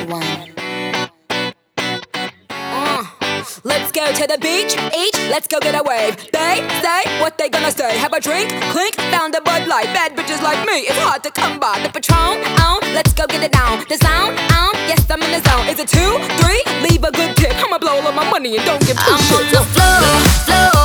Let's go to the beach, let's go get a wave. They say what they gonna say. Have a drink, clink, found a Bud Light. Bad bitches like me, it's hard to come by. The Patron, let's go get it down. The sound, yes I'm in the zone. Is it 2, 3? Leave a good tip. I'ma blow all of my money and don't give two shits. I'm on the floor,